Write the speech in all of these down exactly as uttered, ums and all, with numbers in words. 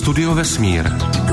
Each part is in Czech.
Studio Vesmír.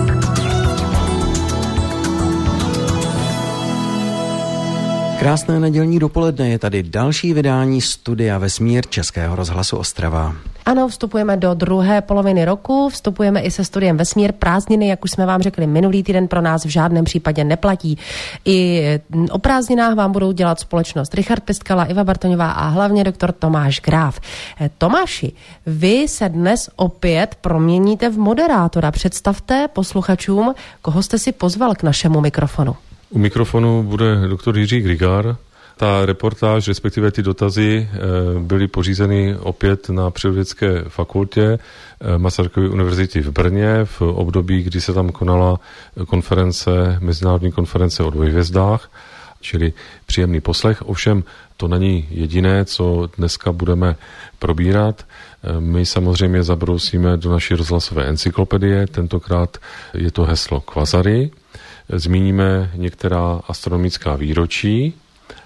Krásné nedělní dopoledne, je tady další vydání Studia Vesmír Českého rozhlasu Ostrava. Ano, vstupujeme do druhé poloviny roku, vstupujeme i se Studiem Vesmír. Prázdniny, jak už jsme vám řekli minulý týden, pro nás v žádném případě neplatí. I o prázdninách vám budou dělat společnost Richard Pistkala, Iva Bartoňová a hlavně doktor Tomáš Gráf. Tomáši, vy se dnes opět proměníte v moderátora. Představte posluchačům, koho jste si pozval k našemu mikrofonu. U mikrofonu bude doktor Jiří Grigár. Ta reportáž, respektive ty dotazy byly pořízeny opět na Přírodovědecké fakultě Masarykovy univerzity v Brně v období, kdy se tam konala konference, mezinárodní konference o dvojhvězdách, čili příjemný poslech. Ovšem to není jediné, co dneska budeme probírat. My samozřejmě zabrousíme do naší rozhlasové encyklopedie, tentokrát je to heslo Kvazary. Zmíníme některá astronomická výročí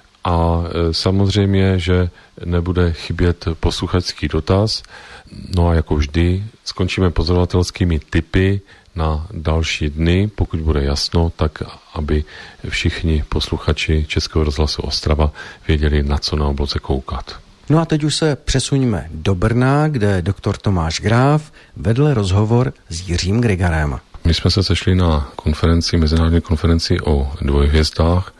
a samozřejmě, že nebude chybět posluchačský dotaz. No a jako vždy skončíme pozorovatelskými tipy na další dny, pokud bude jasno, tak aby všichni posluchači Českého rozhlasu Ostrava věděli, na co na obloze koukat. No a teď už se přesuníme do Brna, kde doktor Tomáš Gráf vedl rozhovor s Jiřím Grigarem. My jsme se sešli na konferenci, mezinárodní konferenci o dvojhvězdách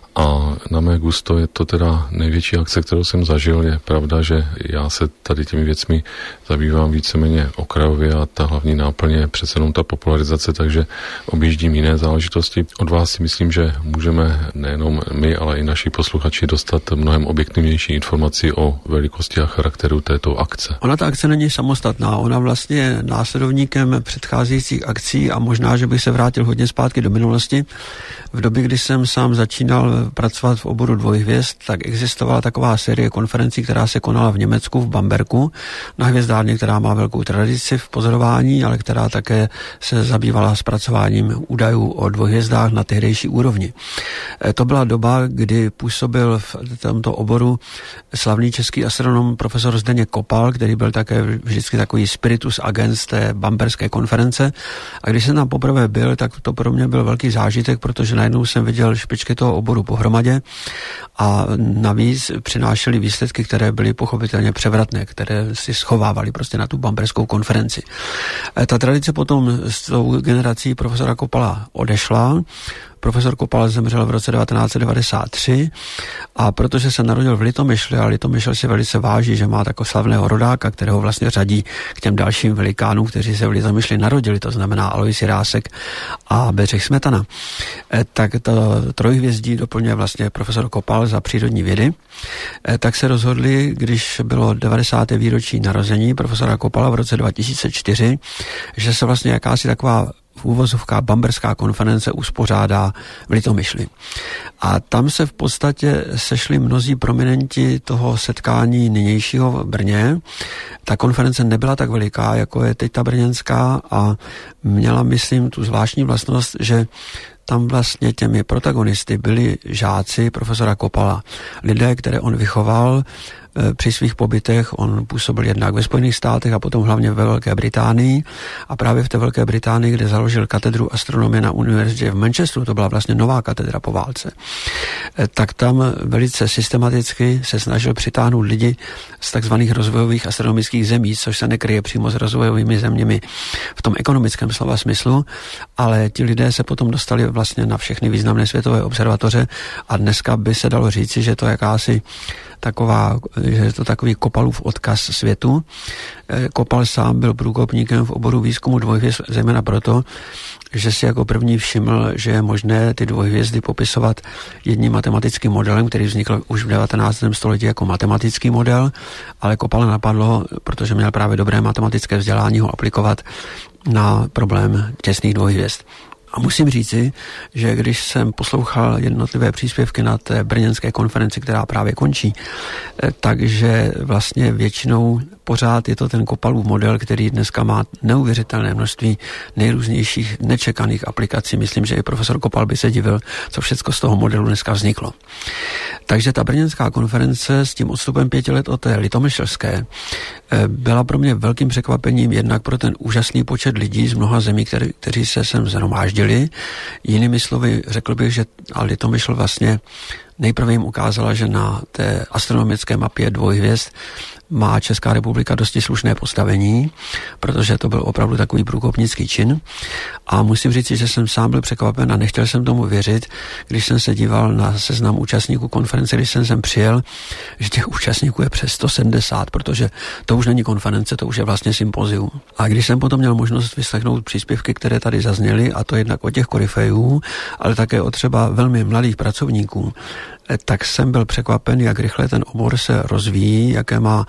a na mé gusto je to teda největší akce, kterou jsem zažil. Je pravda, že já se tady těmi věcmi zabývám víceméně okrajově a ta hlavní náplň je přece jenom ta popularizace, takže objíždím jiné záležitosti. Od vás si myslím, že můžeme nejenom my, ale i naši posluchači dostat mnohem objektivnější informaci o velikosti a charakteru této akce. Ona ta akce není samostatná, ona vlastně je následovníkem předcházejících akcí a možná, že bych se vrátil hodně zpátky do minulosti. V době, kdy jsem sám začínal pracovat v oboru dvojhvězd, tak existovala taková série konferencí, která se konala v Německu, v Bamberku, na hvězdárně, která má velkou tradici v pozorování, ale která také se zabývala zpracováním údajů o dvojhvězdách na tehdejší úrovni. To byla doba, kdy působil v tomto oboru slavný český astronom profesor Zdeněk Kopal, který byl také vždycky takový spiritus agens té bamberské konference. A když jsem tam poprvé byl, tak to pro mě byl velký zážitek, protože najednou jsem viděl špičky toho oboru pohromadě a navíc přinášely výsledky, které byly pochopitelně převratné, které si schovávali prostě na tu bamberskou konferenci. Ta tradice potom s tou generací profesora Kopala odešla. Profesor Kopal zemřel v roce devatenáct set devadesát tři a protože se narodil v Litomyšli a Litomyšl si velice váží, že má takového slavného rodáka, kterého vlastně řadí k těm dalším velikánům, kteří se v Litomyšli narodili, to znamená Alois Jirásek a Bedřich Smetana. Tak to trojhvězdí doplňuje vlastně profesor Kopal za přírodní vědy. Tak se rozhodli, když bylo devadesáté výročí narození profesora Kopala v roce dva tisíce čtyři, že se vlastně jakási taková v úvozovkách bamberská konference uspořádá v Litomyšli. A tam se v podstatě sešli mnozí prominenti toho setkání nynějšího v Brně. Ta konference nebyla tak veliká, jako je teď ta brněnská a měla, myslím, tu zvláštní vlastnost, že tam vlastně těmi protagonisty byli žáci profesora Kopala. Lidé, které on vychoval při svých pobytech. On působil jednak ve Spojených státech a potom hlavně ve Velké Británii. A právě v té Velké Británii, kde založil katedru astronomie na univerzitě v Manchesteru, to byla vlastně nová katedra po válce, tak tam velice systematicky se snažil přitáhnout lidi z takzvaných rozvojových astronomických zemí, což se nekryje přímo s rozvojovými zeměmi v tom ekonomickém slova smyslu, ale ti lidé se potom dostali vlastně na všechny významné světové observatoře a dneska by se dalo říci, že to je jakási taková, že je to takový Kopalův odkaz světu. Kopal sám byl průkopníkem v oboru výzkumu dvojhvězd, zejména proto, že si jako první všiml, že je možné ty dvojhvězdy popisovat jedním matematickým modelem, který vznikl už v devatenáctém století jako matematický model, ale Kopala napadlo, protože měl právě dobré matematické vzdělání, ho aplikovat na problém těsných dvojhvězd. A musím říci, že když jsem poslouchal jednotlivé příspěvky na té brněnské konferenci, která právě končí, takže vlastně většinou pořád je to ten Kopalův model, který dneska má neuvěřitelné množství nejrůznějších nečekaných aplikací. Myslím, že i profesor Kopal by se divil, co všecko z toho modelu dneska vzniklo. Takže ta brněnská konference s tím odstupem pěti let od té litomyšlské byla pro mě velkým překvapením jednak pro ten úžasný počet lidí z mnoha zemí, který, kteří se sem shromáždili. Jinými slovy řekl bych, že Litomyšl vlastně nejprve jim ukázala, že na té astronomické mapě dvojhvězd má Česká republika dosti slušné postavení, protože to byl opravdu takový průkopnický čin. A musím říct, že jsem sám byl překvapen a nechtěl jsem tomu věřit, když jsem se díval na seznam účastníků konference, když jsem sem přijel, že těch účastníků je přes sto sedmdesát, protože to už není konference, to už je vlastně sympozium. A když jsem potom měl možnost vyslechnout příspěvky, které tady zazněly, a to jednak od těch koryfejů, ale také od třeba velmi mladých pracovníků, tak jsem byl překvapen, jak rychle ten obor se rozvíjí, jaké má,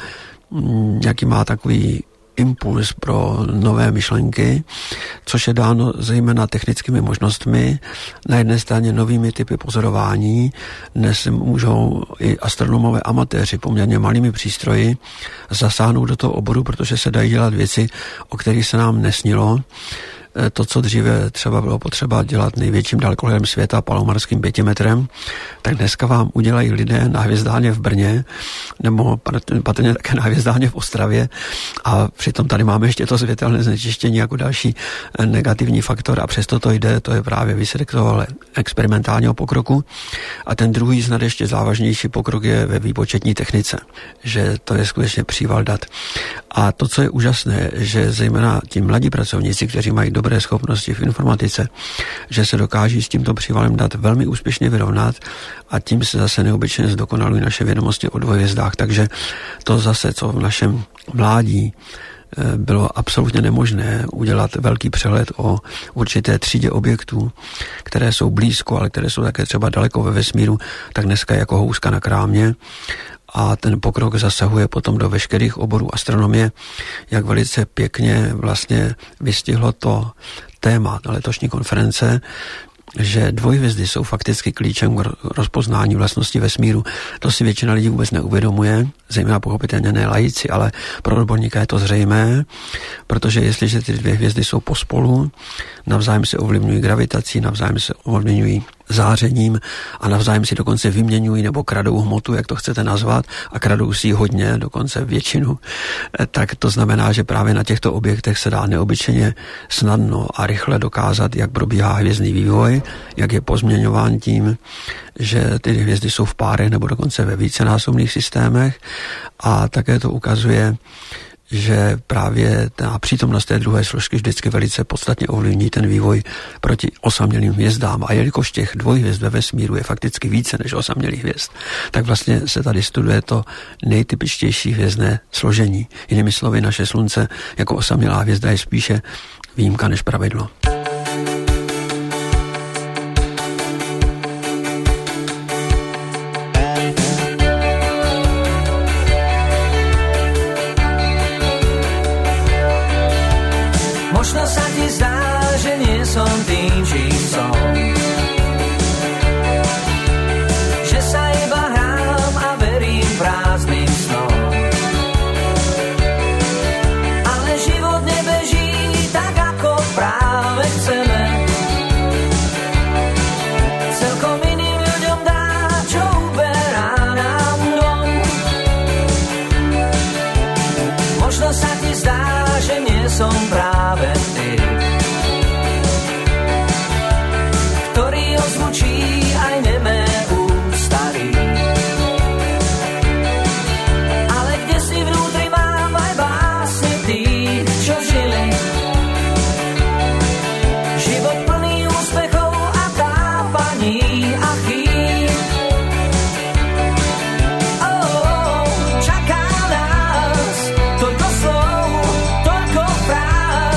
jaký má takový impuls pro nové myšlenky, což je dáno zejména technickými možnostmi, na jedné straně novými typy pozorování. Dnes můžou i astronomové amatéři poměrně malými přístroji zasáhnout do toho oboru, protože se dají dělat věci, o kterých se nám nesnilo. To, co dříve třeba bylo potřeba dělat největším dalekohledem světa, palomarským pětimetrem, tak dneska vám udělají lidé na hvězdárně v Brně, nebo patrně také na hvězdárně v Ostravě, a přitom tady máme ještě to světelné znečištění jako další negativní faktor, a přesto to jde, to je právě výsledek toho experimentálního pokroku. A ten druhý snad ještě závažnější pokrok je ve výpočetní technice, že to je skutečně příval dat. A to, co je úžasné, že zejména ti mladí pracovníci, kteří mají dobré schopnosti v informatice, že se dokáží s tímto přívalem dat velmi úspěšně vyrovnat, a tím se zase neobyčejně zdokonalují naše vědomosti o dvojhvězdách. Takže to zase, co v našem mládí bylo absolutně nemožné udělat velký přehled o určité třídě objektů, které jsou blízko, ale které jsou také třeba daleko ve vesmíru, tak dneska je jako houska na krámě. A ten pokrok zasahuje potom do veškerých oborů astronomie, jak velice pěkně vlastně vystihlo to téma letošní konference, že dvojhvězdy jsou fakticky klíčem k rozpoznání vlastností vesmíru. To si většina lidí vůbec neuvědomuje, zejména pochopitelně ne laici, ale pro odborníka je to zřejmé, protože jestliže ty dvě hvězdy jsou pospolu, navzájem se ovlivňují gravitací, navzájem se ovlivňují zářením a navzájem si dokonce vyměňují nebo kradou hmotu, jak to chcete nazvat, a kradou si ji hodně, dokonce většinu, tak to znamená, že právě na těchto objektech se dá neobyčejně snadno a rychle dokázat, jak probíhá hvězdný vývoj, jak je pozměňován tím, že ty hvězdy jsou v párech nebo dokonce ve vícenásobných systémech, a také to ukazuje, že právě ta přítomnost té druhé složky vždycky velice podstatně ovlivní ten vývoj proti osamělým hvězdám. A jelikož těch dvojhvězd ve vesmíru je fakticky více než osamělých hvězd, tak vlastně se tady studuje to nejtypičtější hvězdné složení. Jinými slovy, naše slunce jako osamělá hvězda je spíše výjimka než pravidlo. Možno sa ti zdá, že nie som tým, čím som. Že sa iba hrám a verím prázdnym snom. Ale život nebeží tak, ako práve chceme. Celkom iným ľuďom dá, čo uberá nám dom. Možno sa ti zdá, že nie som práve ty, ktorý ozvučí aj nemé ústavy. Ale kde si vnútri mám aj básne tých, čo žili. Život plný úspechov a tápaní a chýb. Oh, čaká nás toľko slov, toľko práv.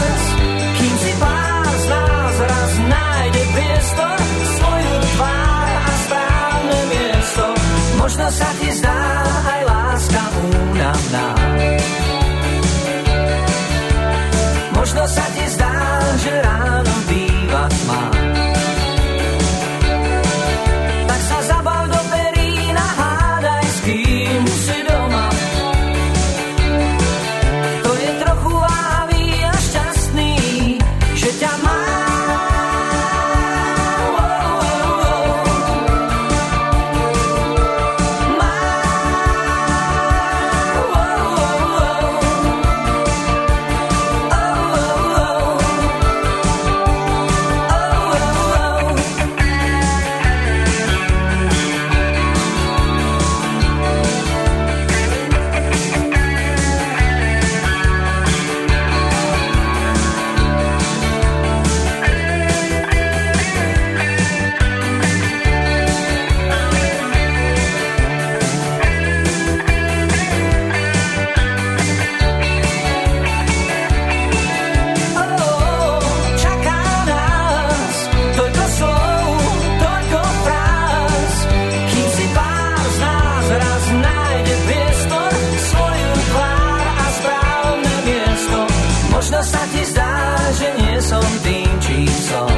sa ti zdá, že nie som tým, čím som.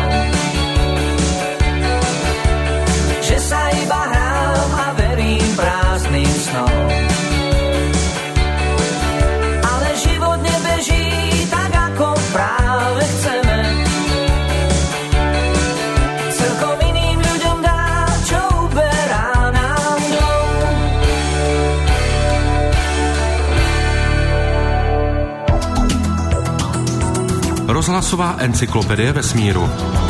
Že sa iba hrám a verím prázdnym snom. Ale život nebeží tak, ako práve chceme. Celkom iným ľuďom dá, čo uberá nám dom. Rozhlasová encyklopedie vesmíru.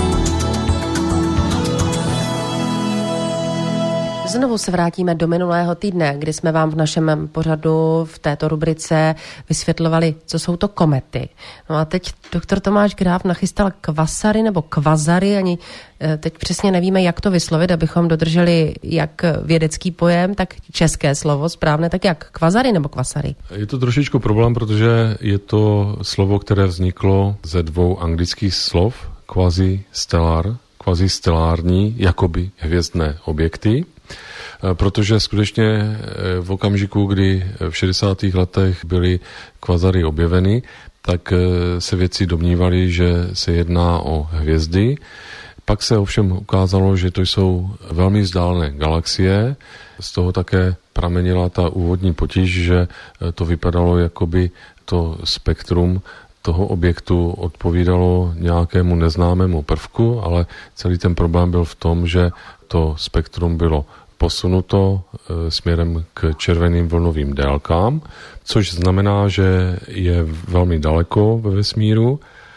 Znovu se vrátíme do minulého týdne, kdy jsme vám v našem pořadu v této rubrice vysvětlovali, co jsou to komety. No a teď doktor Tomáš Gráf nachystal kvasary nebo kvazary, ani teď přesně nevíme, jak to vyslovit, abychom dodrželi jak vědecký pojem, tak české slovo správné, tak jak kvazary nebo kvasary. Je to trošičku problém, protože je to slovo, které vzniklo ze dvou anglických slov, quasi-stellar, quasi-stellární, jakoby hvězdné objekty. Protože skutečně v okamžiku, kdy v šedesátých letech byly kvazary objeveny, tak se vědci domnívali, že se jedná o hvězdy. Pak se ovšem ukázalo, že to jsou velmi vzdálené galaxie. Z toho také pramenila ta úvodní potíž, že to vypadalo, jako by to spektrum toho objektu odpovídalo nějakému neznámému prvku, ale celý ten problém byl v tom, že to spektrum bylo posunuto e, směrem k červeným vlnovým délkám, což znamená, že je velmi daleko ve vesmíru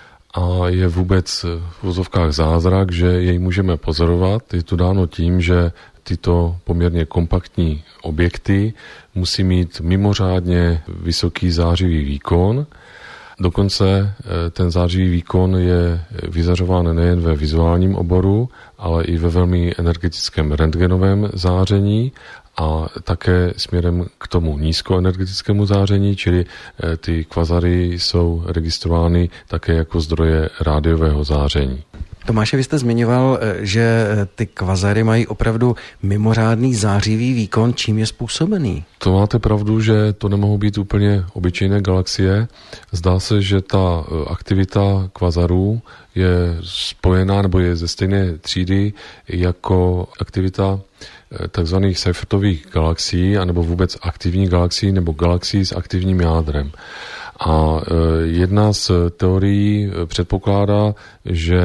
a je vůbec v vozovkách zázrak, že jej můžeme pozorovat. Je to dáno tím, že tyto poměrně kompaktní objekty musí mít mimořádně vysoký zářivý výkon. Dokonce ten zářivý výkon je vyzařován nejen ve vizuálním oboru, ale i ve velmi energetickém rentgenovém záření a také směrem k tomu nízkoenergetickému záření, čili ty kvazary jsou registrovány také jako zdroje rádiového záření. Tomáše, vy jste zmiňoval, že ty kvazary mají opravdu mimořádný zářivý výkon. Čím je způsobený? To máte pravdu, že to nemohou být úplně obyčejné galaxie. Zdá se, že ta aktivita kvazarů je spojená nebo je ze stejné třídy jako aktivita takzvaných Seyfertových galaxií anebo vůbec aktivních galaxií nebo galaxií s aktivním jádrem. A jedna z teorií předpokládá, že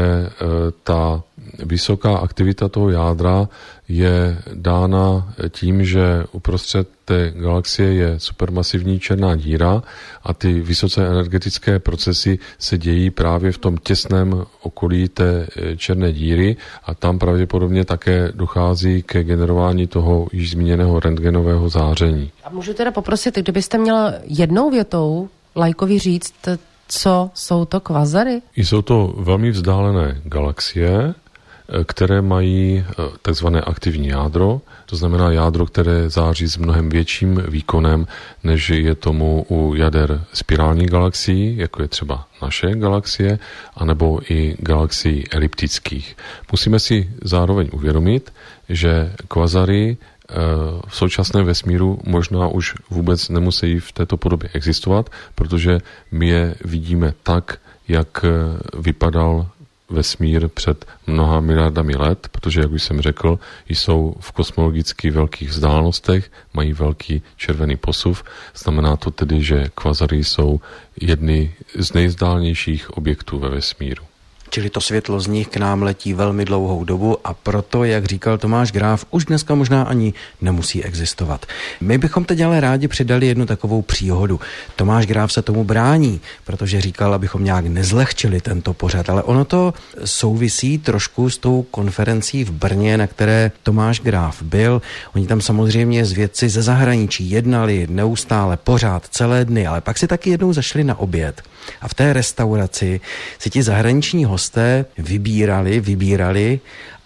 ta vysoká aktivita toho jádra je dána tím, že uprostřed té galaxie je supermasivní černá díra a ty vysoce energetické procesy se dějí právě v tom těsném okolí té černé díry a tam pravděpodobně také dochází ke generování toho již zmíněného rentgenového záření. A můžu teda poprosit, kdybyste měla jednou větou lajkovi říct, co jsou to kvazary? Jsou to velmi vzdálené galaxie, které mají takzvané aktivní jádro, to znamená jádro, které září s mnohem větším výkonem, než je tomu u jader spirálních galaxií, jako je třeba naše galaxie, anebo i galaxií eliptických. Musíme si zároveň uvědomit, že kvazary v současném vesmíru možná už vůbec nemusí v této podobě existovat, protože my je vidíme tak, jak vypadal vesmír před mnoha miliardami let, protože, jak už jsem řekl, jsou v kosmologicky velkých vzdálenostech, mají velký červený posuv. Znamená to tedy, že kvazary jsou jedny z nejvzdálnějších objektů ve vesmíru. Čili to světlo z nich k nám letí velmi dlouhou dobu a proto, jak říkal Tomáš Gráf, už dneska možná ani nemusí existovat. My bychom teď ale rádi přidali jednu takovou příhodu. Tomáš Gráf se tomu brání, protože říkal, abychom nějak nezlehčili tento pořad, ale ono to souvisí trošku s tou konferencí v Brně, na které Tomáš Gráf byl. Oni tam samozřejmě z vědci ze zahraničí jednali neustále, pořád, celé dny, ale pak si taky jednou zašli na oběd. A v té restauraci si ti zahraniční hosté vybírali, vybírali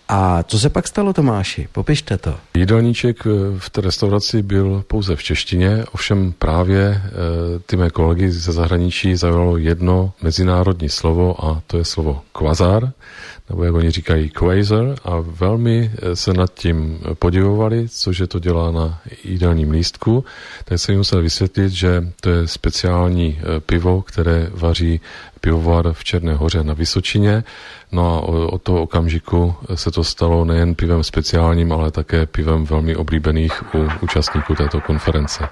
A co se pak stalo, Tomáši? Popište to. Jídelníček v té restauraci byl pouze v češtině, ovšem právě ty mé kolegy ze zahraničí zaujalo jedno mezinárodní slovo a to je slovo kvazar, nebo jak oni říkají quasar, a velmi se nad tím podivovali, cože to dělá na jídelním lístku. Tak jsem jim musel vysvětlit, že to je speciální pivo, které vaří pivovar v Černé Hoře na Vysočině. No a od toho okamžiku se to stalo nejen pivem speciálním, ale také pivem velmi oblíbených u účastníků této konference.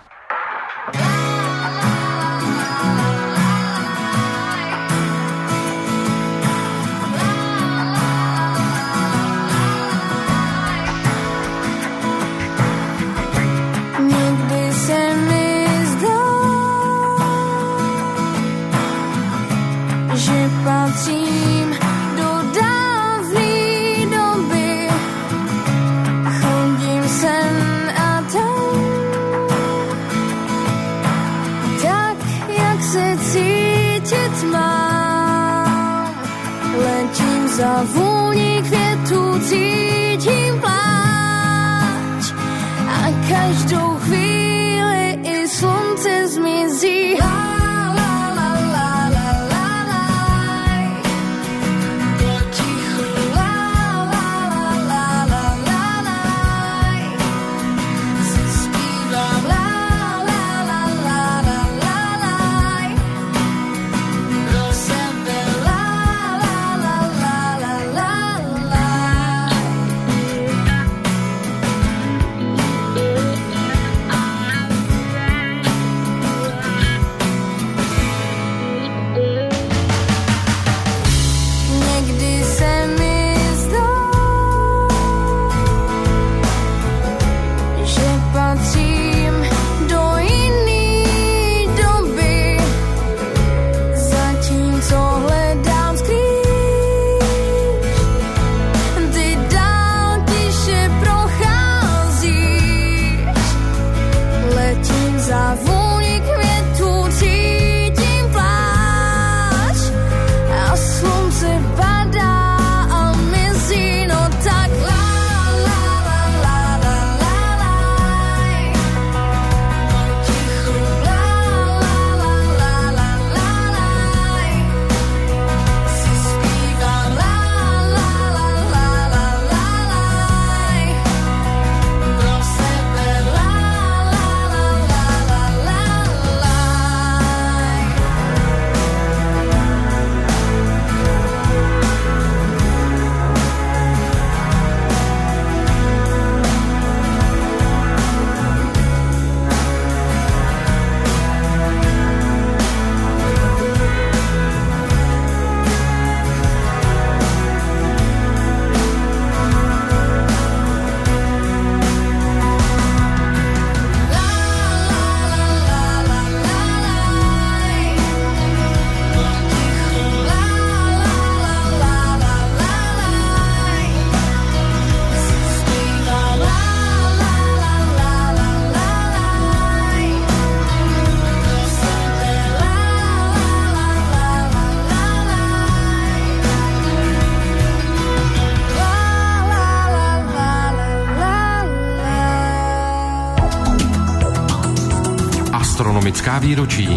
Za vůní květů cítím pláč a každou chvíli i slunce zmizí. La, la, la, la, la, la, la. Potichu, la, la, la, la, la, la, la. Si zpívám, la, la, la, la, la, la, la. Pro sebe, la, la, la, la, la, la, la. Někdy se mi zdá, že patřím do jiný doby, zatímco hledám skrýš. Ty dál tiše procházíš, letím za vůni květů, cítím pláč a slunce padá a mizí, no tak la, la, la, la, la, la, la. Potichu, la, la, la, la, la, la, la. Si zpívám, la, la, la, la, la, la, la. Pro sebe, la, la, la, la, la, la, la. Astronomická výročí.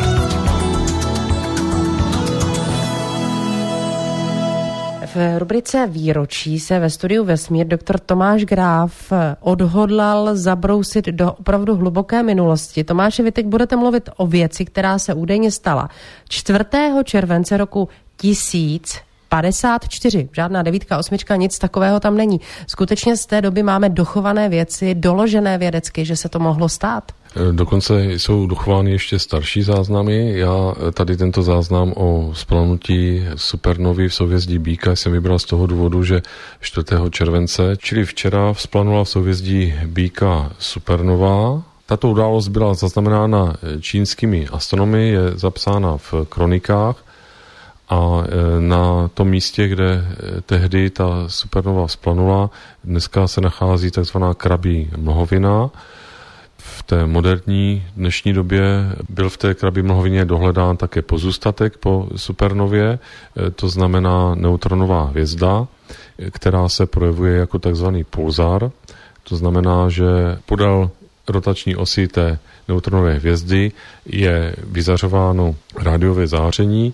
V rubrice Výročí se ve studiu Vesmír doktor Tomáš Gráf odhodlal zabrousit do opravdu hluboké minulosti. Tomáši, vy teď budete mluvit o věci, která se údajně stala čtvrtého července roku tisíc padesát čtyři. Žádná devítka, osmička, nic takového tam není. Skutečně z té doby máme dochované věci, doložené vědecky, že se to mohlo stát? Dokonce jsou dochovány ještě starší záznamy. Já tady tento záznam o splanutí supernovy v souhvězdí Býka jsem vybral z toho důvodu, že čtvrtého července, čili včera, vzplanula v souhvězdí Býka supernova. Tato událost byla zaznamenána čínskými astronomy, je zapsána v kronikách a na tom místě, kde tehdy ta supernova vzplanula, dneska se nachází takzvaná krabí mlhovina. V té moderní dnešní době byl v té krabí mlhovině dohledán také pozůstatek po supernově, to znamená neutronová hvězda. která se projevuje jako takzvaný pulzár. To znamená, že podél rotační osy té neutronové hvězdy je vyzařováno rádiové záření,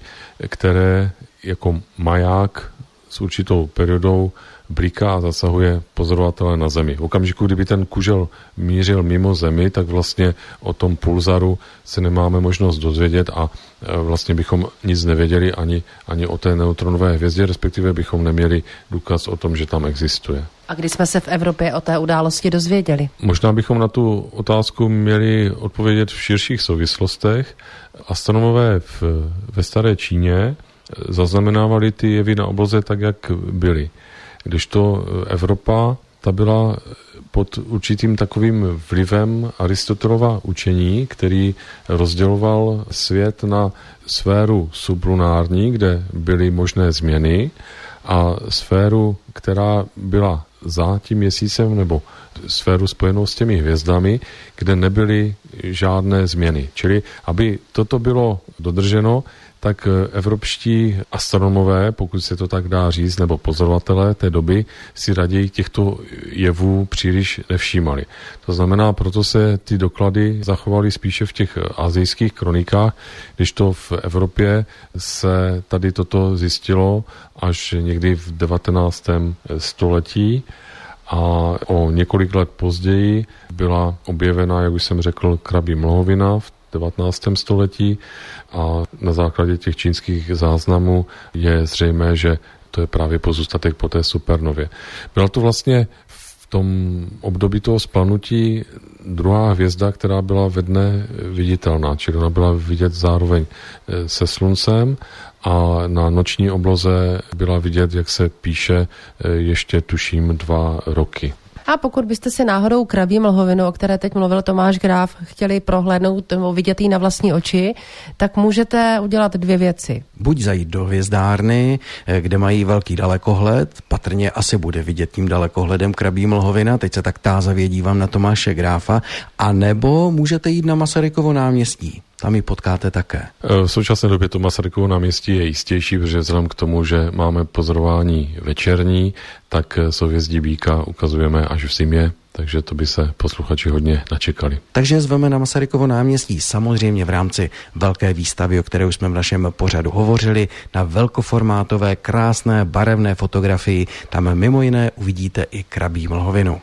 které jako maják s určitou periodou bliká a zasahuje pozorovatele na Zemi. V okamžiku, kdyby ten kužel mířil mimo Zemi, tak vlastně o tom pulzaru se nemáme možnost dozvědět a vlastně bychom nic nevěděli ani, ani o té neutronové hvězdě, respektive bychom neměli důkaz o tom, že tam existuje. A kdy jsme se v Evropě o té události dozvěděli? Možná bychom na tu otázku měli odpovědět v širších souvislostech. Astronomové v, ve staré Číně zaznamenávali ty jevy na obloze tak, jak byly. Kdežto Evropa, ta byla pod určitým takovým vlivem Aristotelova učení, který rozděloval svět na sféru sublunární, kde byly možné změny, a sféru, která byla za tím měsícem, nebo sféru spojenou s těmi hvězdami, kde nebyly žádné změny. Čili, aby toto bylo dodrženo, tak evropští astronomové, pokud se to tak dá říct, nebo pozorovatelé té doby, si raději těchto jevů příliš nevšímali. To znamená, proto se ty doklady zachovaly spíše v těch asijských kronikách, když to v Evropě se tady toto zjistilo až někdy v devatenáctém století a o několik let později byla objevena, jak už jsem řekl, krabí mlhovina v devatenáctém století a na základě těch čínských záznamů je zřejmé, že to je právě pozůstatek po té supernově. Byla to vlastně v tom období toho splanutí druhá hvězda, která byla ve dne viditelná, čili ona byla vidět zároveň se sluncem a na noční obloze byla vidět, jak se píše ještě tuším dva roky. A pokud byste si náhodou krabí mlhovinu, o které teď mluvil Tomáš Gráf, chtěli prohlédnout nebo vidět ji na vlastní oči, tak můžete udělat dvě věci. Buď zajít do hvězdárny, kde mají velký dalekohled, patrně asi bude vidět tím dalekohledem krabí mlhovina, teď se tak tázavě dívám na Tomáše Gráfa, a nebo můžete jít na Masarykovo náměstí. Tam ji potkáte také. V současné době to Masarykovo náměstí je jistější, protože vzhledem k tomu, že máme pozorování večerní, tak souhvězdí Býka ukazujeme až v zimě, takže to by se posluchači hodně načekali. Takže zveme na Masarykovo náměstí samozřejmě v rámci velké výstavy, o které už jsme v našem pořadu hovořili, na velkoformátové, krásné, barevné fotografii. Tam mimo jiné uvidíte i krabí mlhovinu.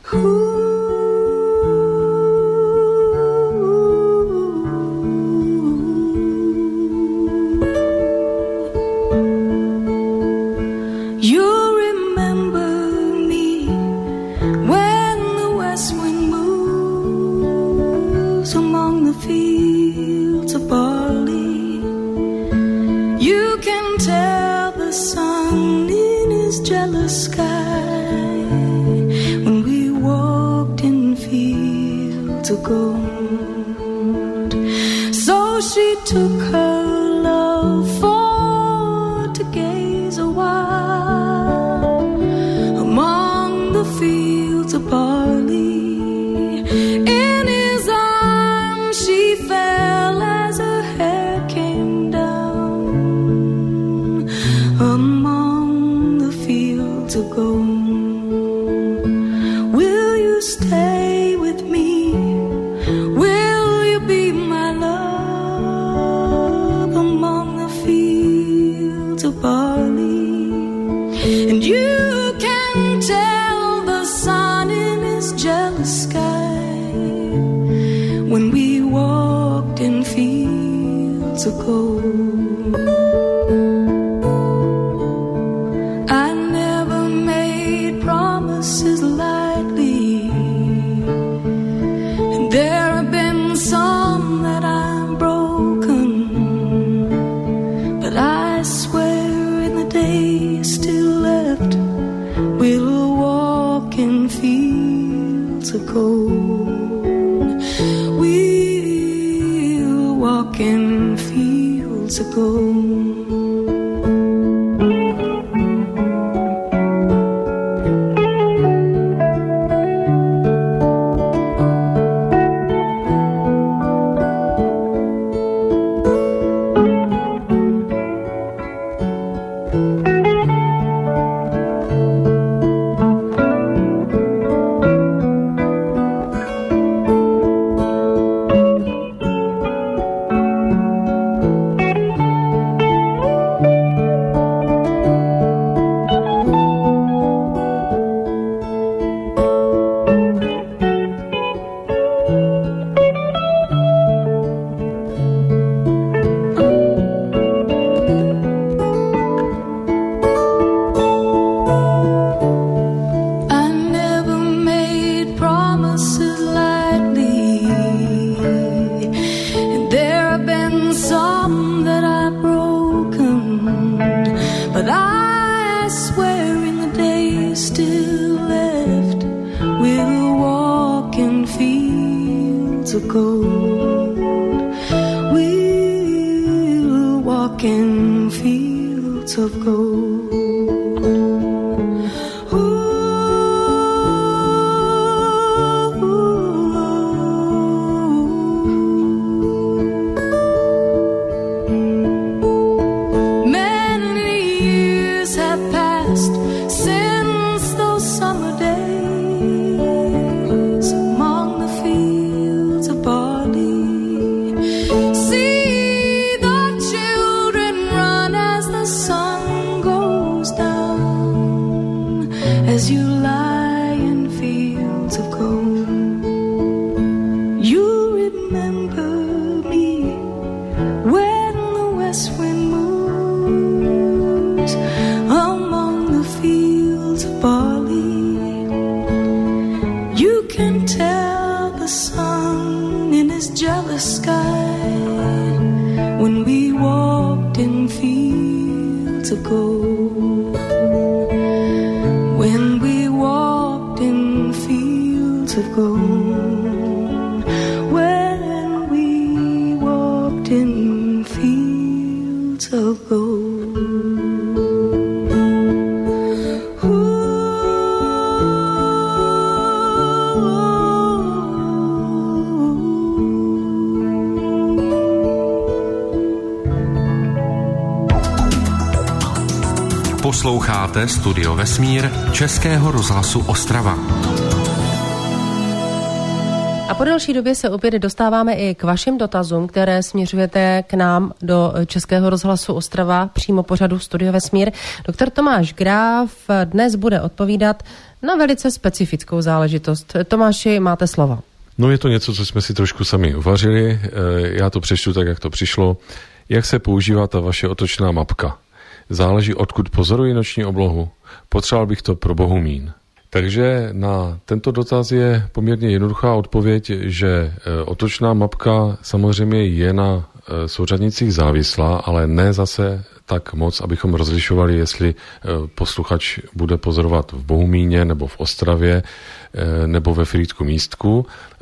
gold. We'll walk in fields of gold. Posloucháte Studio Vesmír Českého rozhlasu Ostrava. A po delší době se opět dostáváme i k vašim dotazům, které směřujete k nám do Českého rozhlasu Ostrava, přímo pořadu Studio Vesmír. Doktor Tomáš Gráf dnes bude odpovídat na velice specifickou záležitost. Tomáši, máte slovo. No je to něco, co jsme si trošku sami uvařili. Já to přečtu tak, jak to přišlo. Jak se používá ta vaše otočná mapka? Záleží, odkud pozoruji noční oblohu. Potřeboval bych to pro Bohumín. Takže na tento dotaz je poměrně jednoduchá odpověď, že otočná mapka samozřejmě je na souřadnicích závislá, ale ne zase tak moc, abychom rozlišovali, jestli posluchač bude pozorovat v Bohumíně nebo v Ostravě nebo ve Frýdku Místku.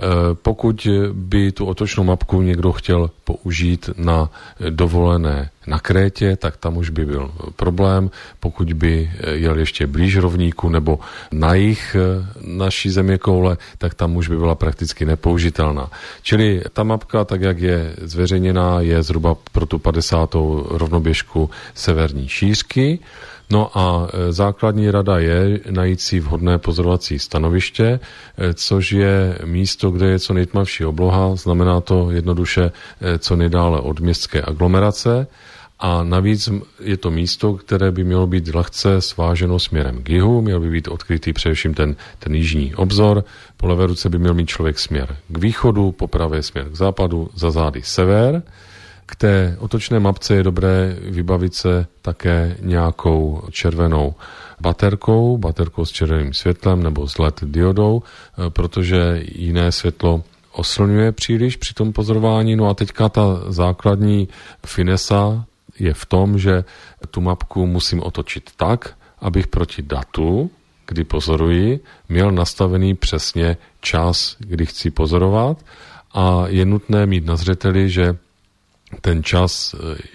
Pokud by tu otočnou mapku někdo chtěl použít na dovolené na Krétě, tak tam už by byl problém. Pokud by jel ještě blíž rovníku nebo na jih naší zeměkoule, tak tam už by byla prakticky nepoužitelná. Čili ta mapka, tak jak je zveřejněná, je zhruba pro tu padesátou rovnoběžku severní šířky. No a základní rada je najít si vhodné pozorovací stanoviště, což je místo, kde je co nejtmavší obloha, znamená to jednoduše co nejdále od městské aglomerace. A navíc je to místo, které by mělo být lehce sváženo směrem k jihu, měl by být odkrytý především ten, ten jižní obzor, po levé ruce by měl mít člověk směr k východu, po pravé směr k západu, za zády sever. K té otočné mapce je dobré vybavit se také nějakou červenou baterkou, baterkou s červeným světlem nebo s L E D diodou, protože jiné světlo oslňuje příliš při tom pozorování. No a teďka ta základní finesa je v tom, že tu mapku musím otočit tak, abych proti datu, kdy pozoruji, měl nastavený přesně čas, kdy chci pozorovat, a je nutné mít na zřeteli, že ten čas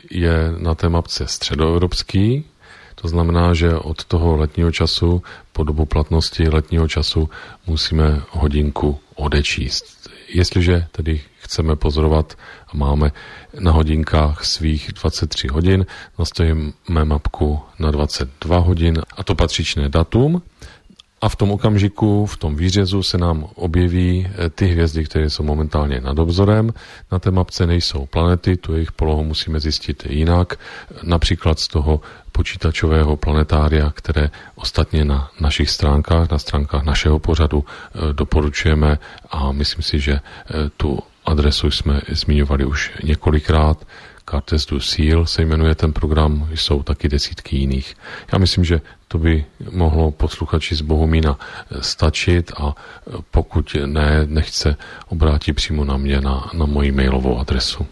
je na té mapce středoevropský, to znamená, že od toho letního času po dobu platnosti letního času musíme hodinku odečíst. Jestliže tedy chceme pozorovat a máme na hodinkách svých dvacet tři hodin, nastavíme mapku na dvacet dva hodin a to patřičné datum. A v tom okamžiku, v tom výřezu se nám objeví ty hvězdy, které jsou momentálně nad obzorem. Na té mapce nejsou planety, tu jejich polohu musíme zjistit jinak, například z toho počítačového planetária, které ostatně na našich stránkách, na stránkách našeho pořadu doporučujeme, a myslím si, že tu adresu jsme zmiňovali už několikrát. Cartes du Ciel se jmenuje ten program, jsou taky desítky jiných. Já myslím, že to by mohlo posluchači z Bohumína stačit, a pokud ne, nechce, obrátí přímo na mě na, na moji mailovou adresu.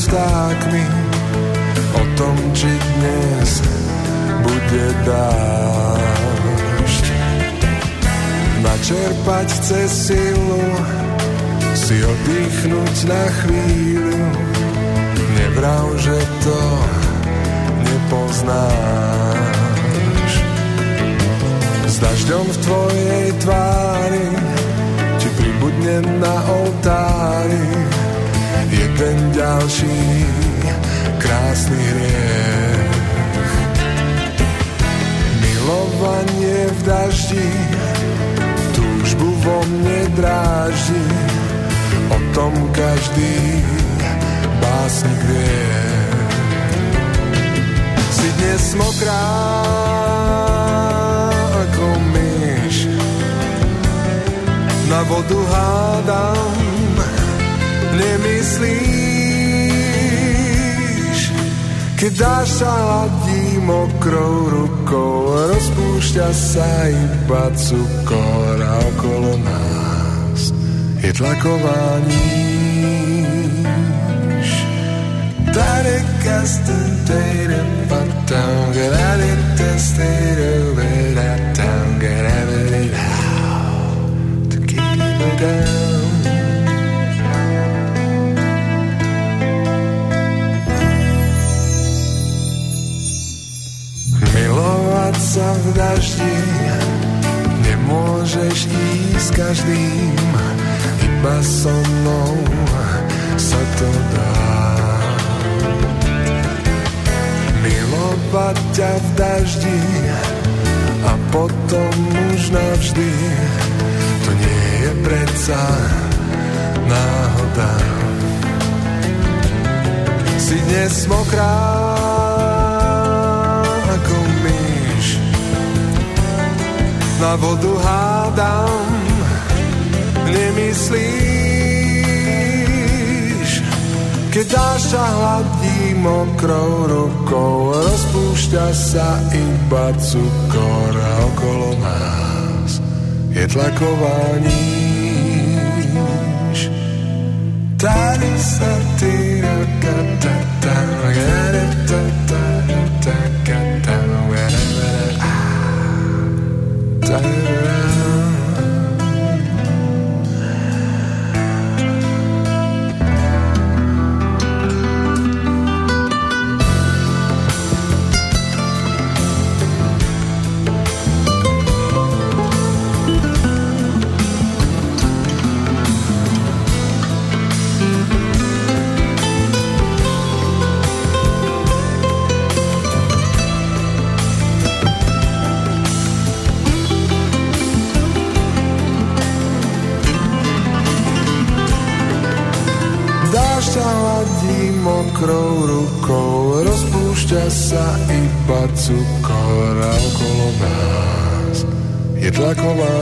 vtákmi o tom, či dnes bude dážď. Načerpať chce silu, si oddychnúť na chvíľu. Nevrav, že to nepoznáš. S dažďom v tvojej tvári ti pribudne na oltári jeden ďalší krásny hriech. Milovanie v daždi túžbu vo mne dráždi, o tom každý básnik vie. Si dnes mokrá ako myš, na vodu hádam, nemyslíš, keď dáš sa hladí mokrou rukou, rozpúšťa sa iba cukor a okolo nás je tlaková níž. Tady kastentejde patám, grády testejde vedátám, grády dál, to keep it down. Milovať sa v daždi nemôžeš ísť s každým, iba so mnou sa to dá. Milovať ťa v daždi a potom už navždy, to nie je predsa náhoda. Si dnes mokrá ako myš, na vodu hádam, nemyslíš, keď dáš sa hladí mokrou rukou, rozpúšťa sa iba cukor a okolo nás je tlaková níž. Tady sa ty rakatata, rakatata, rakatata, rakatata. Mokrou rukou rozpúšťa sa iba cukor a okolo nás je tlaková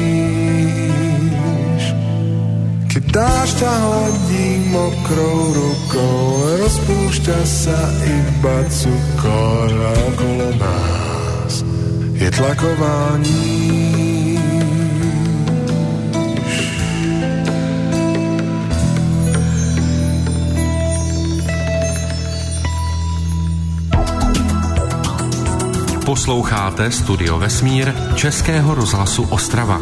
níž. Keď dáš ťa hladí mokrou rukou, rozpúšťa sa iba cukor a okolo nás je tlaková níž. Posloucháte Studio Vesmír Českého rozhlasu Ostrava.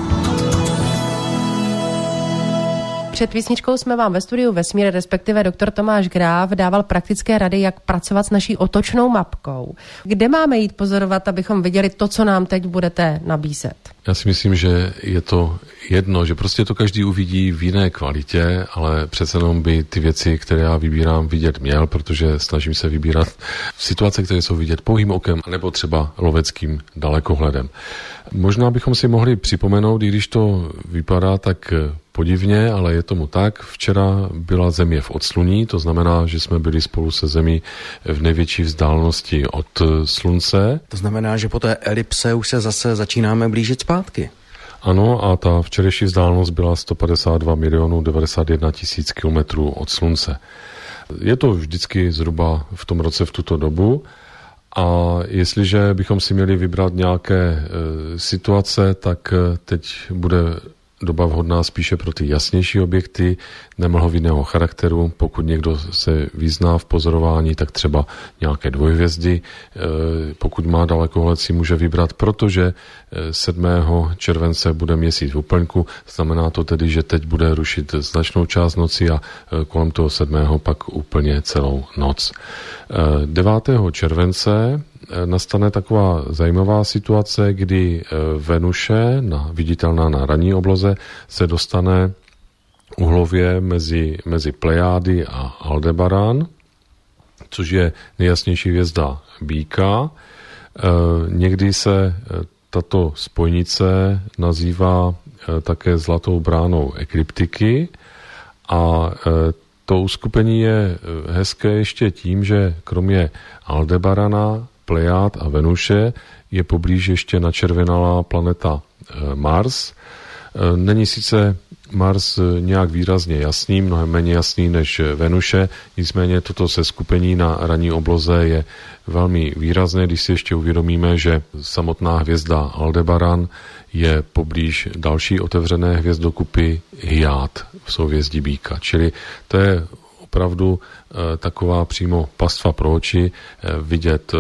Před písničkou jsme vám ve studiu Vesmír, respektive doktor Tomáš Gráf, dával praktické rady, jak pracovat s naší otočnou mapkou. Kde máme jít pozorovat, abychom viděli to, co nám teď budete nabízet? Já si myslím, že je to jedno, že prostě to každý uvidí v jiné kvalitě, ale přece jenom by ty věci, které já vybírám, vidět měl, protože snažím se vybírat situace, které jsou vidět pouhým okem, nebo třeba loveckým dalekohledem. Možná bychom si mohli připomenout, i když to vypadá tak podivně, ale je tomu tak. Včera byla Země v odsluní, to znamená, že jsme byli spolu se Zemí v největší vzdálenosti od Slunce. To znamená, že po té elipse už se zase začínáme blížit zpátky. Ano, a ta včerejší vzdálenost byla sto padesát dva milionů devadesát jedna tisíc kilometrů od Slunce. Je to vždycky zhruba v tom roce v tuto dobu. A jestliže bychom si měli vybrat nějaké e, situace, tak e, teď bude doba vhodná spíše pro ty jasnější objekty nemlhovinného charakteru. Pokud někdo se vyzná v pozorování, tak třeba nějaké dvojhvězdy. Pokud má dalekohled, si může vybrat, protože sedmého července bude měsíc v úplňku. Znamená to tedy, že teď bude rušit značnou část noci a kolem toho sedmého pak úplně celou noc. devátého července nastane taková zajímavá situace, kdy Venuše, na, viditelná na ranní obloze, se dostane uhlově mezi, mezi Plejády a Aldebarán, což je nejjasnější hvězda Býka. E, někdy se tato spojnice nazývá e, také zlatou bránou ekliptiky a e, to uskupení je hezké ještě tím, že kromě Aldebarana, Plejád a Venuše je poblíž ještě načervenalá planeta Mars. Není sice Mars nějak výrazně jasný, mnohem méně jasný než Venuše, nicméně toto seskupení na ranní obloze je velmi výrazné, když si ještě uvědomíme, že samotná hvězda Aldebaran je poblíž další otevřené hvězdokupy Hyád v souhvězdí Býka. Čili to je opravdu e, taková přímo pastva pro oči, e, vidět e,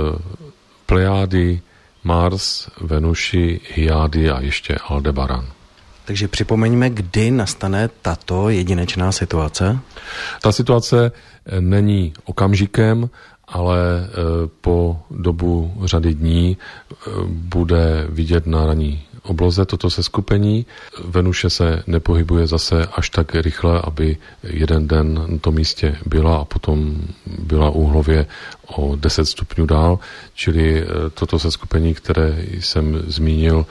Plejády, Mars, Venuši, Hyády a ještě Aldebaran. Takže připomeňme, kdy nastane tato jedinečná situace? Ta situace není okamžikem, ale e, po dobu řady dní e, bude vidět na ranní obloze toto seskupení. Venuše se nepohybuje zase až tak rychle, aby jeden den na tom místě byla a potom byla úhlově o deset stupňů dál, čili toto seskupení, které jsem zmínil,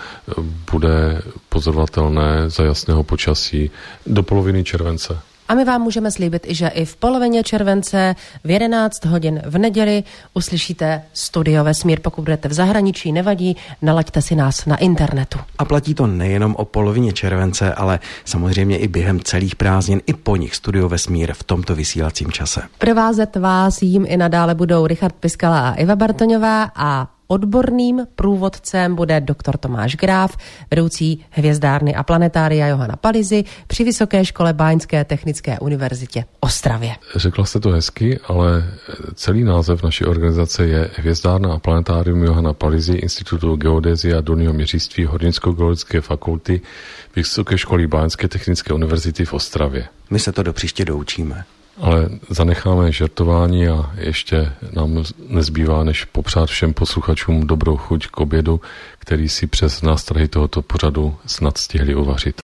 bude pozorovatelné za jasného počasí do poloviny července. A my vám můžeme slíbit, že i v polovině července v jedenáct hodin v neděli uslyšíte Studio Vesmír. Pokud budete v zahraničí, nevadí, nalaďte si nás na internetu. A platí to nejenom o polovině července, ale samozřejmě i během celých prázdnin, i po nich Studio Vesmír v tomto vysílacím čase. Provázet vás jím i nadále budou Richard Piskala a Iva Bartoňová a odborným průvodcem bude doktor Tomáš Gráf, vedoucí hvězdárny a planetária Johana Palizy při Vysoké škole Báňské technické univerzitě Ostravě. Řekla jste to hezky, ale celý název naší organizace je Hvězdárna a planetárium Johana Palizy, Institutu geodézie a dolního měřictví Hornicko-geologické fakulty Vysoké školy Báňské technické univerzity v Ostravě. My se to do příště doučíme. Ale zanecháme žertování a ještě nám nezbývá, než popřát všem posluchačům dobrou chuť k obědu, který si přes nástrahy tohoto pořadu snad stihli uvařit.